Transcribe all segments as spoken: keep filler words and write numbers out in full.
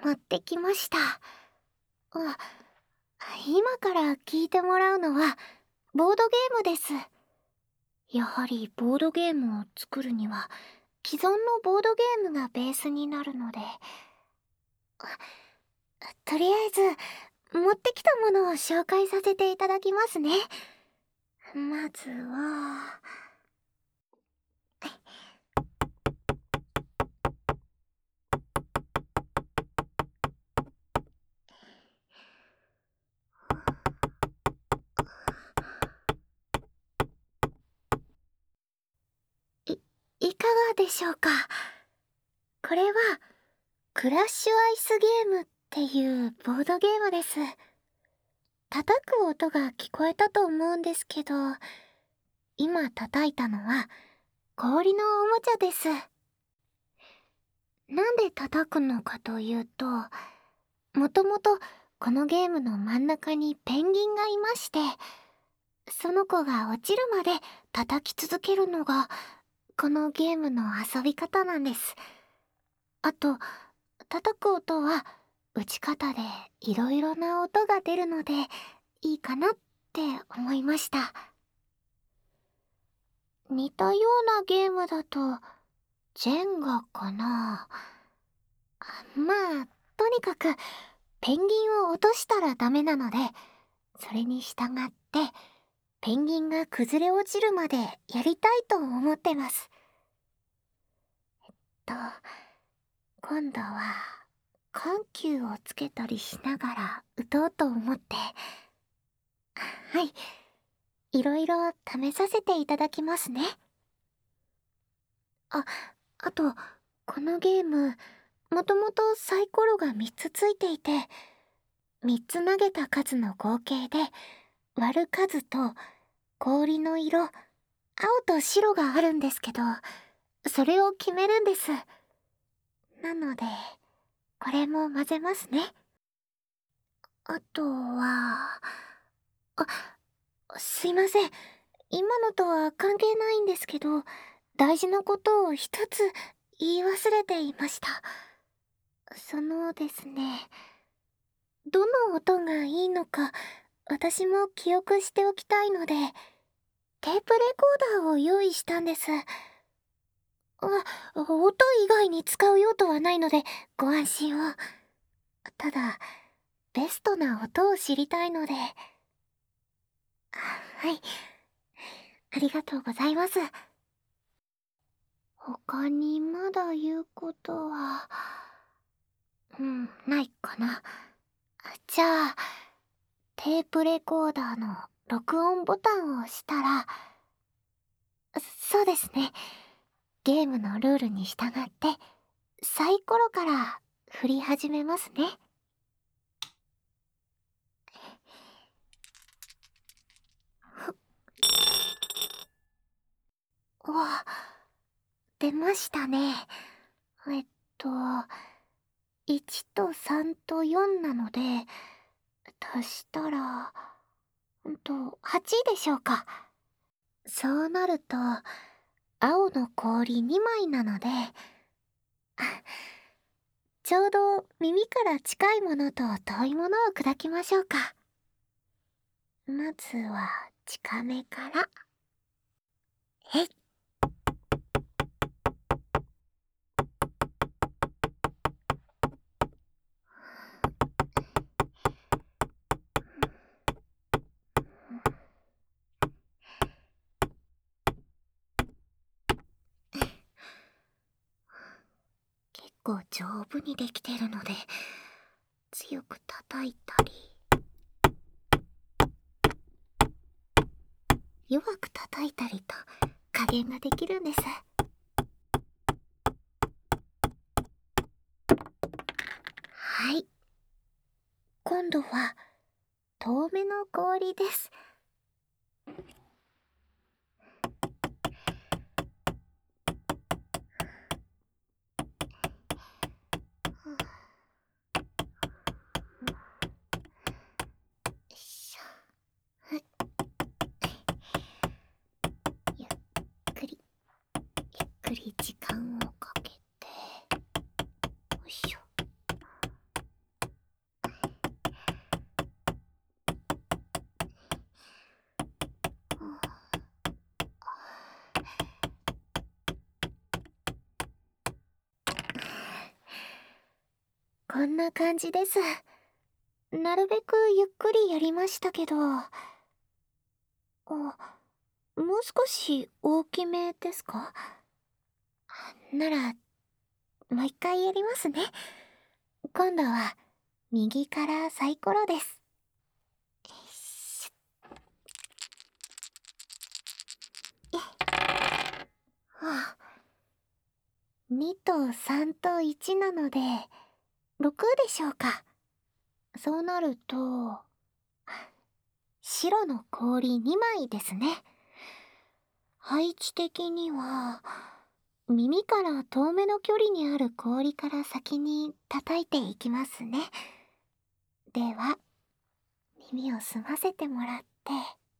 持ってきました。あ、今から聞いてもらうのはボードゲームです。やはりボードゲームを作るには既存のボードゲームがベースになるので、とりあえず持ってきたものを紹介させていただきますね。まずは、い、いかがでしょうか。これはクラッシュアイスゲームっていうボードゲームです。叩く音が聞こえたと思うんですけど、今叩いたのは氷のおもちゃです。なんで叩くのかというと、もともとこのゲームの真ん中にペンギンがいまして、その子が落ちるまで叩き続けるのがこのゲームの遊び方なんです。あと、叩く音は打ち方でいろいろな音が出るのでいいかなって思いました。似たようなゲームだとジェンガかな。まあとにかくペンギンを落としたらダメなので、それに従ってペンギンが崩れ落ちるまでやりたいと思ってます。えっと今度は緩急をつけたりしながら打とうと思って、はい、いろいろ試させていただきますね。あ、あとこのゲームもともとサイコロがみっつついていて、みっつ投げた数の合計で割る数と氷の色、青と白があるんですけど、それを決めるんです。なのでこれも混ぜますね。あとは、あ、すいません。今のとは関係ないんですけど、大事なことを一つ言い忘れていました。そのですね、どの音がいいのか私も記憶しておきたいので、テープレコーダーを用意したんです。あ、音以外に使う用途はないのでご安心を。ただ、ベストな音を知りたいので。はい。ありがとうございます。他にまだ言うことは、うん、ないかな。じゃあ、テープレコーダーの録音ボタンを押したら、そうですね。ゲームのルールに従ってサイコロから振り始めますね。わ、出ましたね。えっといちとさんとよんなので足したらうんとはちでしょうか。そうなると青の氷にまいなので、ちょうど耳から近いものと遠いものを砕きましょうか。まずは近めから。えい。結構丈夫にできてるので強く叩いたり弱く叩いたりと加減ができるんです。はい、今度は遠めの氷です。ゆっくりゆっくり時間をかけて、よいしょ。 こんな感じです。なるべくゆっくりやりましたけど。あ、もう少し大きめですか？なら、もう一回やりますね。今度は、右からサイコロです。よいしょ。はあ、にとさんといちなので、ろくでしょうか。そうなると、白の氷にまいですね。配置的には、耳から遠めの距離にある氷から先に叩いていきますね。では、耳を澄ませてもらって、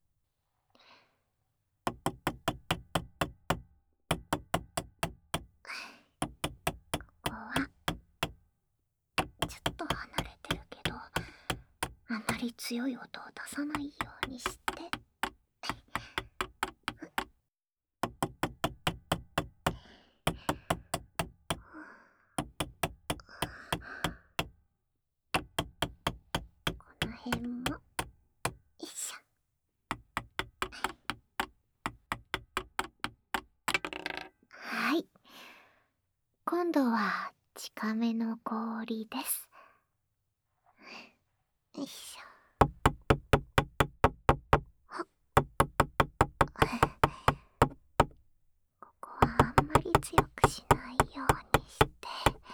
ここは、ちょっと離れてるけど、あまり強い音を出さないようにして、この辺も、よいしょ。はい。今度は近めの氷です。よいしょ。はっ。ここはあんまり強くしないようにして。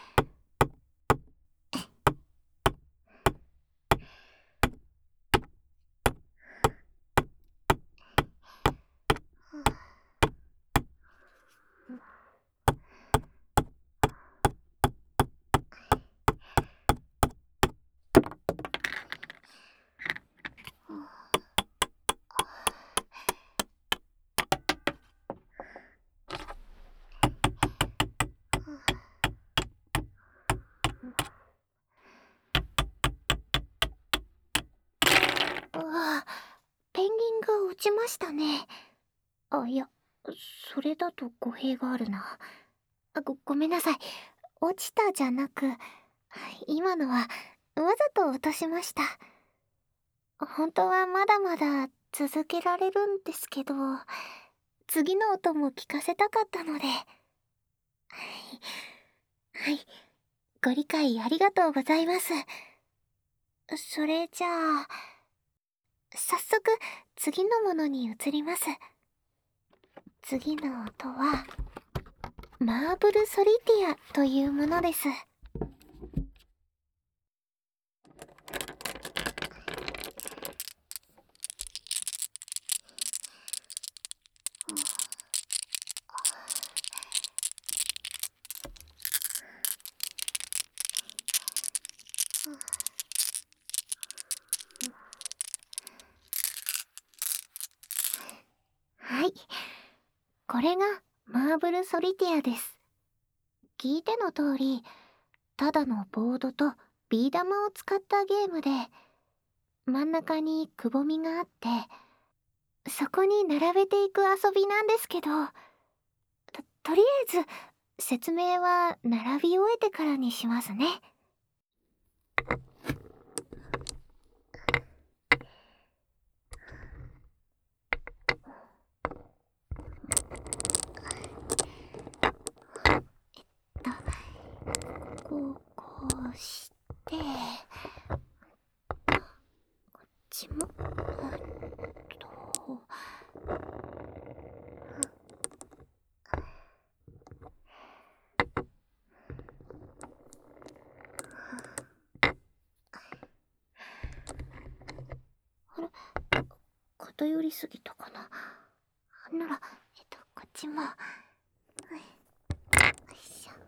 うわ、ペンギンが落ちましたね。あ、いや、それだと語弊があるな。ご、ごめんなさい。落ちたじゃなく、今のはわざと落としました。本当はまだまだ続けられるんですけど、次の音も聞かせたかったので。はい、ご理解ありがとうございます。それじゃあ、早速次のものに移ります。次の音は、マーブルソリティアというものです。はい。これがマーブルソリティアです。聞いての通り、ただのボードとビー玉を使ったゲームで、真ん中にくぼみがあって、そこに並べていく遊びなんですけど、と、とりあえず説明は並び終えてからにしますね。こう、こうして、こっちも、えっと、あれ、偏りすぎたかな。なら、えっと、こっちも、よいしょ。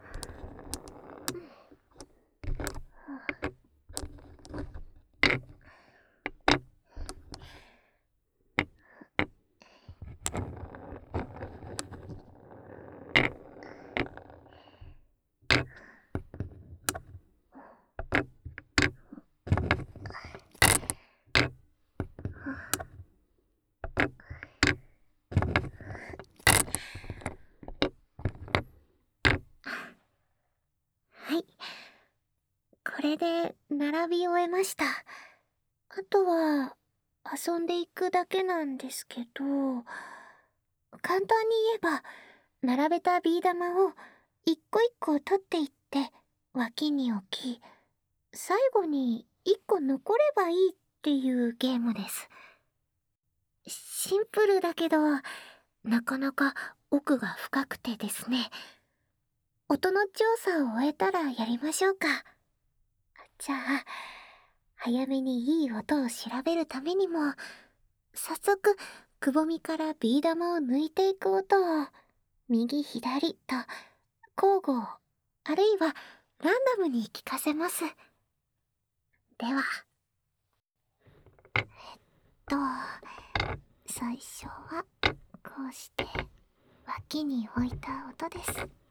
れで並び終えました。あとは遊んでいくだけなんですけど、簡単に言えば、並べたビー玉を一個一個取っていって脇に置き、最後に一個残ればいいっていうゲームです。シンプルだけど、なかなか奥が深くてですね。音の調査を終えたらやりましょうか。じゃあ、早めにいい音を調べるためにも、早速、くぼみからビー玉を抜いていく音を、右左と交互、あるいはランダムに聞かせます。では、えっと、最初はこうして脇に置いた音です。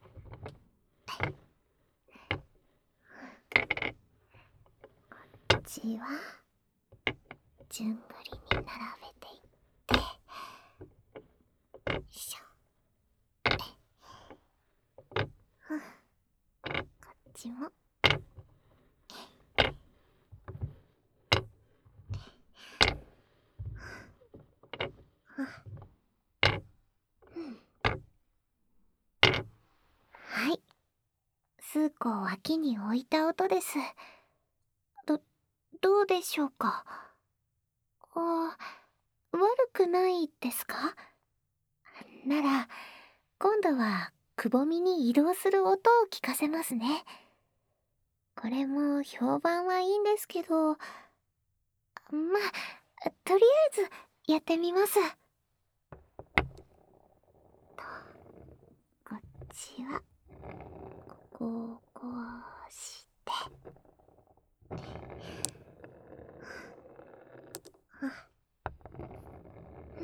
こっちは順繰りに並べていって、よいしょ。こっちも。はい。数個脇に置いた音です。ど、どうでしょうか。あ、悪くないですか？なら、今度はくぼみに移動する音を聞かせますね。これも評判はいいんですけど、まあ、とりあえずやってみます。こっちはここをこうして、うん、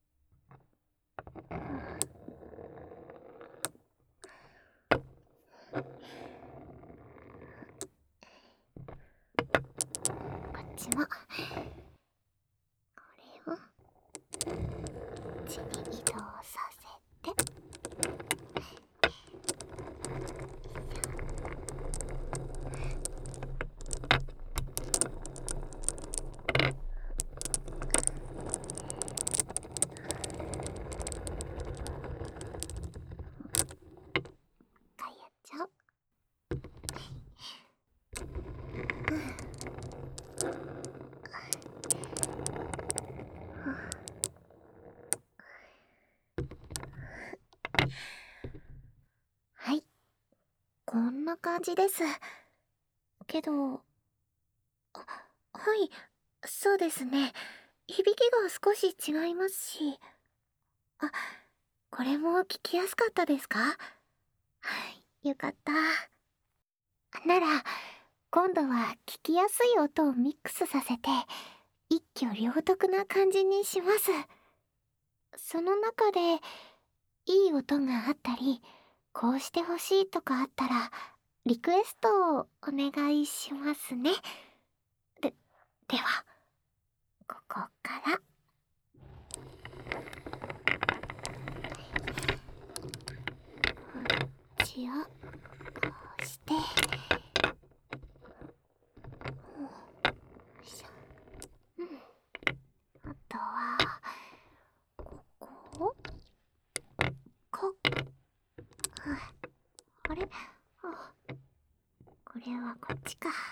こっちもこれをこっちに移動させて、一回やっちゃおう。はい、こんな感じです。けど、あ、はい、そうですね。響きが少し違いますし。あ、これも聞きやすかったですか？はい、よかった。なら、今度は聞きやすい音をミックスさせて、一挙両得な感じにします。その中で、いい音があったり、こうしてほしいとかあったら、リクエストをお願いしますね。で、では、ここから。こっちを、こうして、よいしょ。うん。あとは、こここ、あ、あれあ、これはこっちか。